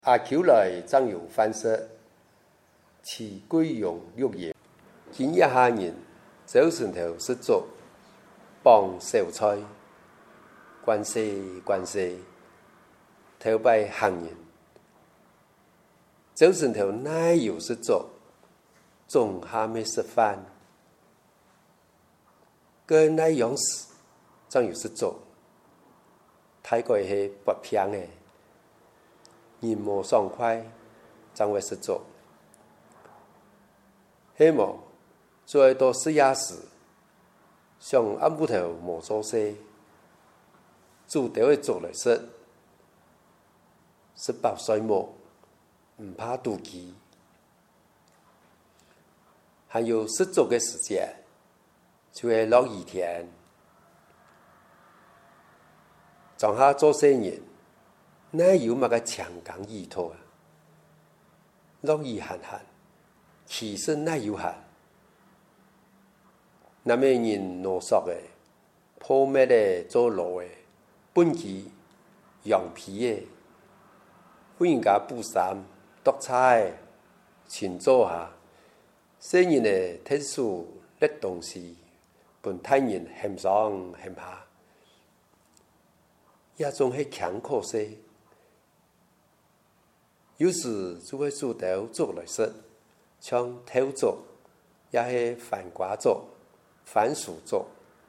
阿丘来张有翻色，其贵用六爷。今一下人早晨头失足，帮小菜，关西，头摆行人。早晨头奶油失足，仲还没吃饭。个奶样时，张有失足，太过是不平的。人无爽快，张会失足。希望做到事业时，像暗布头无做事，做到会做来说，18岁末唔怕妒忌，还有失足的时间，就会落雨天，庄下做生意。哪有乜个强港依托啊？落雨寒寒，其实哪有寒？那么人啰嗦的、破灭的、做路的、本期羊皮的，欢迎家补衫、剁菜、勤做下，生人的特殊的东西，本太人嫌上嫌下，也总是强可惜。有时就会做到做来说，像偷做，也是反瓜做、反薯做。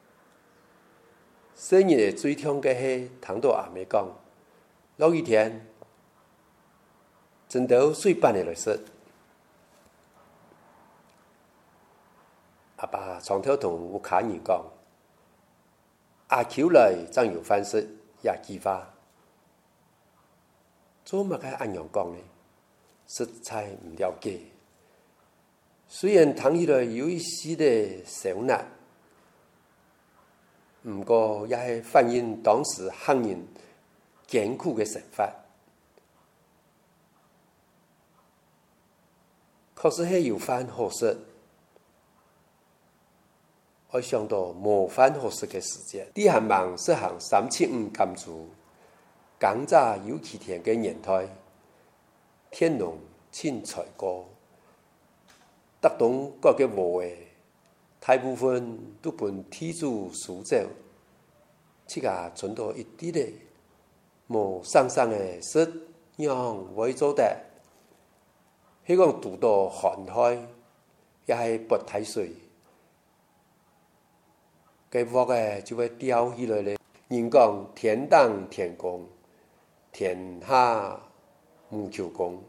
生日最痛的是听到阿妹讲，落雨天真到水班的来说，阿爸床头同有卡人讲，阿丘来张有翻身也激发。做乜个按样讲呢？实在唔了解。虽然听起来有一丝的小难，不过也是反映当时汉人艰苦的生活。可是系有番好事，我想到无番好事的时间，地汉忙是行375甘蔗。刚早有几天的年代，天龙请才高，达东各个无的，大部分都本天主赎走，这个存到一滴的，无上的事让为做的，希望读到寒开，也是不太水，给我的就会掉起来的。人讲天当天公。天下无求公，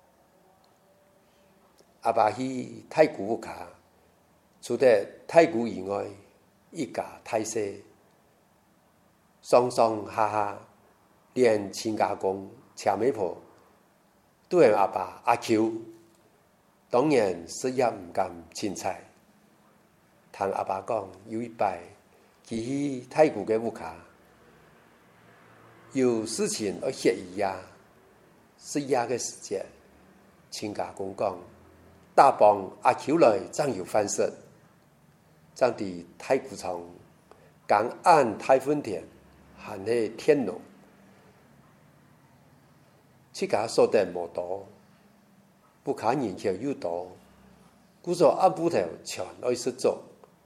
阿爸去太古卡，除了太古以外，一家太细，上下，连亲家公、车妹婆都系阿爸阿丘，当然事业唔敢轻彩。听阿爸讲，有一摆，佢去太古嘅屋卡。有事情要协议呀，施压的时间，亲家公讲，大帮阿丘来张有翻身，张地太古仓，港岸太分田，含系天龙，这家所得无多，不看人口又多，故说阿布头全爱失足，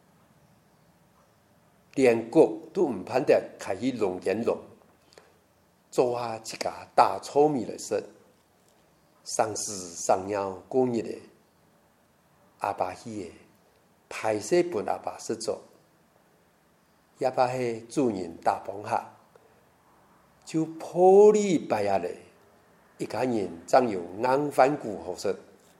连国都唔盼得开去龙岩龙。做下一家大糙米来食，上市上鸟过日的，阿爸去的，排泄本阿爸失足，也把是主人大帮下，就破例摆下来，一家人怎有硬反骨好食。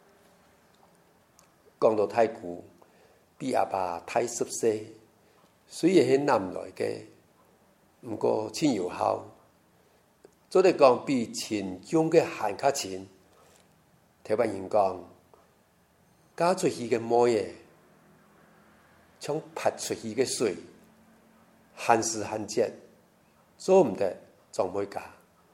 讲到太古，比阿爸太10岁，虽然是南来的，不过真有效。做嚟讲比秦中嘅汉卡钱，台湾人讲，加出去嘅毛嘢，像拍出去嘅水，限时限节，做唔得，仲唔会加。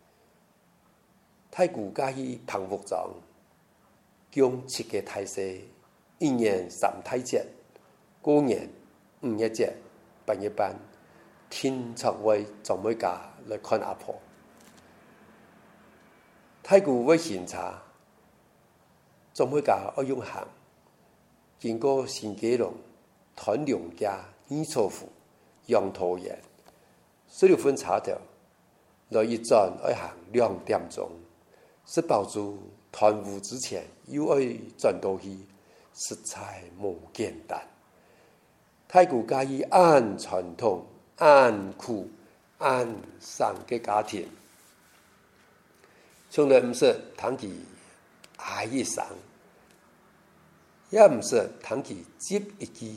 太古加去彭福庄，供7个太岁，1年3太节，过年5月节，8月半，天策位仲唔会加来看阿婆。 太古要巡查，总会甲爱用行，经过新基隆、团梁家、二草府、杨桃园16分查到，来一转爱行2点钟，是保住团务之前又爱转到去，实在无简单。太古介意按传统、按苦、按上嘅家庭，从来唔是谈起爱一上，也唔是谈起接一句，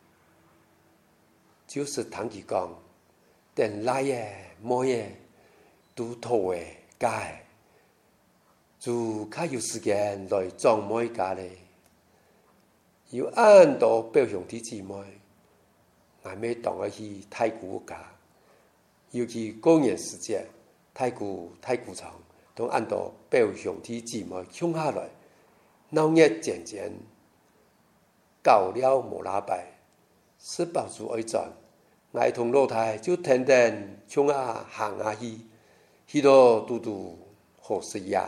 就是谈起讲，等来嘅、冇嘅都妥嘅解，就较有时间来装每家咧，要按到表兄弟姊妹。俺妹当我去太古家，尤其过年时节，太古场都按到表兄弟姊妹抢下来，闹热渐渐，到了无喇叭，是保住爱转，俺同老太就天天抢啊行啊去到嘟好事呀。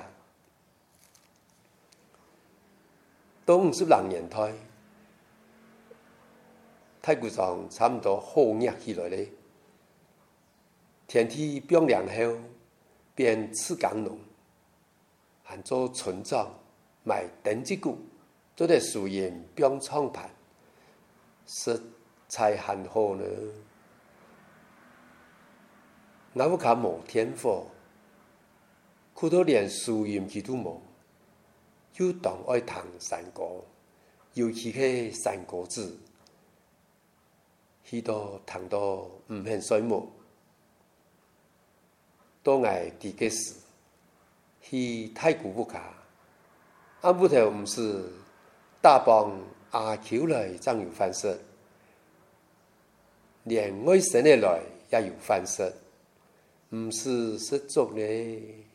到50人年代。太古场差不多好热起来咧，天气变凉后，变刺港浓，喊做村长卖电子股，都在树荫变创盘，实在很好呢。我不卡无天赋，苦到连树荫佢都无，又当爱谈山歌，尤其是山歌子。去到谈到唔很水木，到挨地嘅时，去太古不卡，阿不头唔是大帮阿 Q 来真有翻身，连外省的来也有翻身，唔是失足咧。